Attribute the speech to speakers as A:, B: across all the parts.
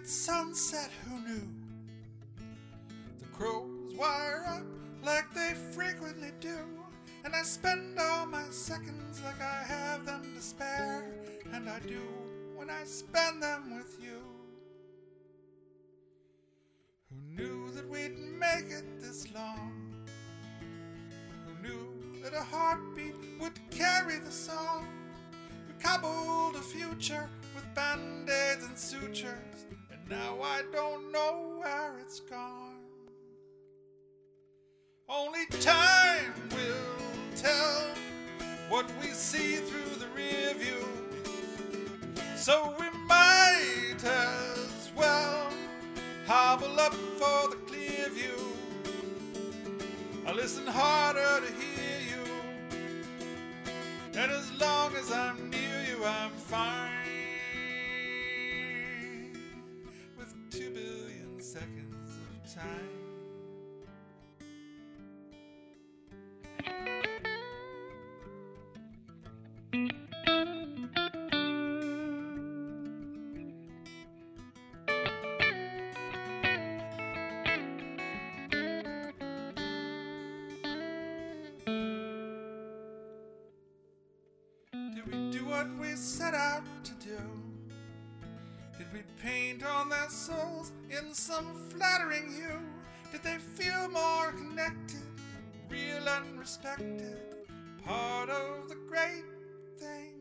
A: sweet sunset, who knew? The crows wire up like they frequently do, and I spend all my seconds like I have them to spare, and I do when I spend them with you. Who knew that we'd make it this long? Who knew that a heartbeat would carry the song? We cobbled a future with band-aids and sutures, and now I don't know where it's gone. Only time will tell what we see through the rear view, so we might as well hobble up for the clear view. I listen harder to hear you, and as long as I'm near you, I'm fine. With 2 billion seconds of time. Did we do what we set out to do? Did we paint on their souls in some flattering hue? Did they feel more connected, real and respected, part of the great thing?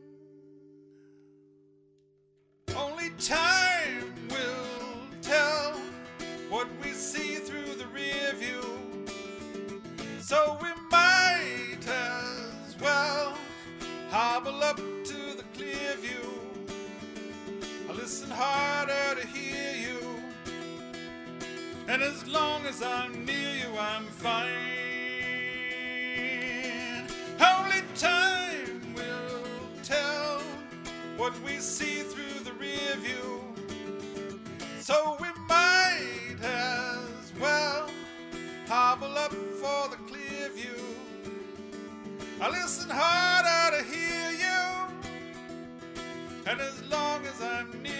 A: Only time will tell what we see through the rear view, so we might as well hobble up to the clear view. I listen harder to hear you, and as long as I'm near you, I'm fine. Only time will tell what we see through the rear view, so we might as well hobble up for the clear view. I listen harder to hear you, and as long as I'm near